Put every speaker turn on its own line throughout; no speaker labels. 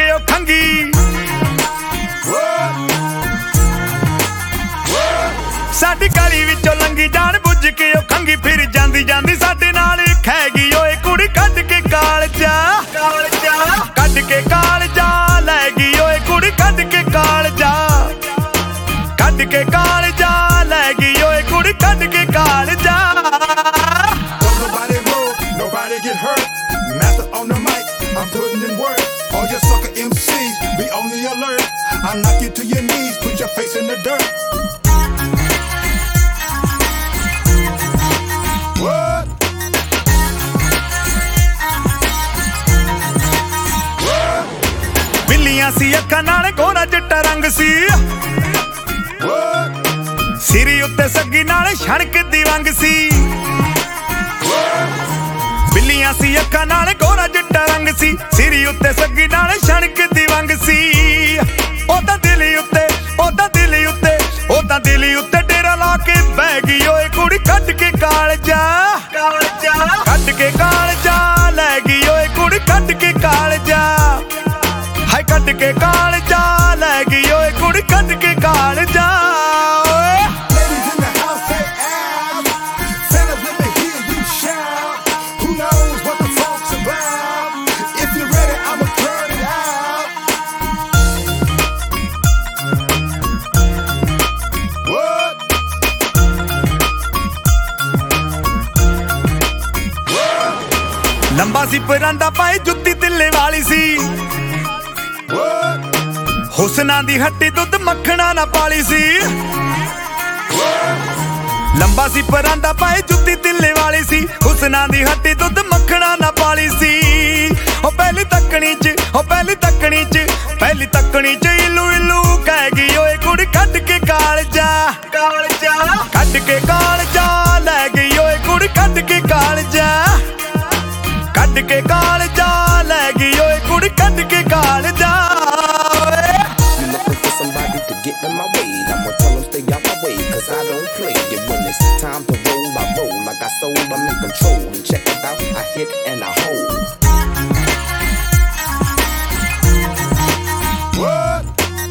ਕੇ ਉਹ ਖੰਗੀ ਸਾਡੀ ਗਲੀ ਵਿੱਚੋਂ ਲੰਗੀ ਜਾਣ ਬੁੱਝ ਕੇ ਉਹ ਖੰਗੀ ਫਿਰ ਜਾਂਦੀ ਜਾਂਦੀ ਸਾਡੇ ਨਾਲ ਖੈ ਗਈ ਓਏ ਕੁੜੀ ਕੱਢ ਕੇ ਕਾਲਜਾ ਕੱਢ ਕੇ ਕਾਲਜਾ ਲੈ ਗਈ ਓਏ ਕੁੜੀ ਕੱਢ ਕੇ ਕਾਲਜਾ ਕੱਢ ਕੇ ਕਾਲਜਾ ਲੈ ਗਈ ਓਏ ਕੁੜੀ ਕੱਢ ਕੇ ਕਾਲਜਾ
Nobody move, nobody get hurt. Master on the mic, I'm putting in work. All your sucker MCs, be on the alert. I knock you to your knees, put your face in the dirt. What?
ਬਿੱਲੀਆਂ ਸੀ ਅੱਖਾਂ ਨਾਲ ਗੋਰਾ ਚਿੱਟਾ ਰੰਗ ਸੀ
What?
ਸਿਰੀ ਉੱਤੇ ਸੱਗੀ ਨਾਲ ਛਣਕ ਦੀ ਵੰਗ ਸੀ ਬਿੱਲੀਆਂ ਸੀ ਅੱਖਾਂ ਨਾਲ ਗੋਰਾ ਚਿੱਟਾ ਰੰਗ ਸੀ ਸਿਰੀ ਉੱਤੇ ਸੱਗੀ ਨਾਲ ਛਣਕ ਦੀ ਵੰਗ ਸੀ ਉਹਦਾ ਦਿਲ ਉੱਤੇ ਉਹਦਾ ਦਿਲ ਉੱਤੇ ਉਹਦਾ ਦਿਲ ਉੱਤੇ ਡੇਰਾ ਲਾ ਕੇ ਬਹਿ ਗਈ ਓਏ ਕੁੜੀ ਕੱਢ ਕੇ ਕਾਲਜਾ ਕੱਢ ਕੇ ਕਾਲਜਾ ਲੈ ਗਈ ਓਏ ਕੁੜੀ ਕੱਢ ਕੇ ਕਾਲਜਾ ਹਾਏ ਕੱਢ ਕੇ ਕਾਲਜਾ ਲੈ ਗਈ ਓਏ ਕੁੜੀ ਕੱਢ ਕੇ ਕਾਲਜਾ
Ladies in the house, say ow. Fellas, let me hear you shout. Who knows what the funk's about? If you're ready, I'ma turn it out. What?
ਲੰਬਾ ਸੀ ਪਰਾਂਦਾ ਪਾਏ ਜੁੱਤੀ ਤਿੱਲੇ ਵਾਲੀ ਸੀ
What?
ਹੁਸਨਾਂ ਦੀ ਹੱਟੀ ਦੁੱਧ ਮੱਖਣਾ ਨਾ ਪਾਲੀ ਸੀ ਲੰਬਾ ਸੀ ਪਰਾਂਦਾ ਪਾਏ ਜੁੱਤੀ ਤਿੱਲੇ ਵਾਲੀ ਸੀ ਹੁਸਨਾਂ ਦੀ ਹੱਟੀ ਦੁੱਧ ਮੱਖਣਾ ਨਾ ਪਾਲੀ ਸੀ ਉਹ ਪਹਿਲੀ ਤੱਕਣੀ ਚ ਉਹ ਪਹਿਲੀ ਤੱਕਣੀ ਚ ਪਹਿਲੀ ਤੱਕਣੀ ਚ ਇਲੂ ਇਲੂ ਕਹਿ ਗਈ ਓਏ ਕੁੜੀ ਕੱਢ ਕੇ ਕਾਲਜਾ ਕੱਢ ਕੇ ਕਾਲਜਾ ਲੈ ਗਈ ਓਏ ਕੁੜੀ ਕੱਢ ਕੇ ਕਾਲਜਾ ਕੱਢ ਕੇ ਕਾਲਜਾ ਲੈ ਗਈ ਓਏ ਕੁੜੀ ਕੱਢ ਕੇ ਕਾਲਜਾ
You looking for somebody to get in my way? I'ma tell them stay out my way, cause I don't play. And when it's time to roll, I roll. Like I sold, I'm in control. And check it out, I hit and I hold.
What?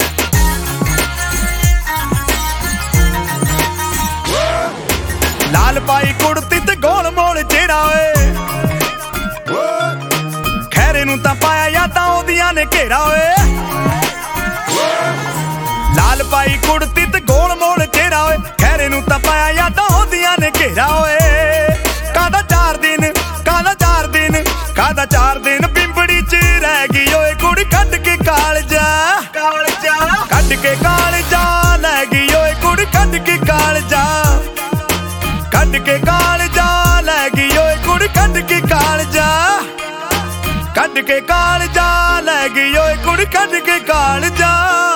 ਲਾਲ ਪਾਈ ਕੁੜਤੀ ਤੇ ਗੋਲ mall ਜਿਹੜਾ ਓਏ
What?
ਖੈਰੇ ਨੂੰ ਤਾਂ ਪਾਇਆ ਜਾਂ ਤਾਂ ਉਹਦੀਆਂ ਨੇ ਘੇਰਾ ਓਏ ਲਾਲ ਪਾਈ ਕੁੜਤੀ ਤੇ ਗੋਲ ਮੋਲ ਚਿਹਰਾ ਓਏ ਖੈਰੇ ਨੂੰ ਤਾਂ ਪਾਇਆ ਜਾਂ ਤਾਂ ਉਹਦੀਆਂ ਨੇ ਘੇਰਾ ਓਏ ਕਾਹਦਾ 4 ਦਿਨ ਕਾਹਦਾ 4 ਦਿਨ ਕਾਹਦਾ 4 ਦਿਨ ਪਿੰਪੜੀ ਚ ਰਹਿ ਗਈ ਓਏ ਕੁੜੀ ਕੱਢ ਕੇ ਕਾਲਜਾ ਕੱਢ ਕੇ ਕਾਲਜਾ ਲੈ ਗਈ ਓਏ ਕੁੜੀ ਕੱਢ ਕੇ ਕਾਲਜਾ ਕੱਢ ਕੇ ਕਾਲਜਾ ਲੈ ਗਈ ਓਏ ਕੁੜੀ ਕੱਢ ਕੇ ਕਾਲਜਾ ਕੱਢ ਕੇ ਕਾਲਜਾ ਲੈ ਗਈ ਓਏ ਕੁੜੀ ਕੱਢ ਕੇ ਕਾਲਜਾ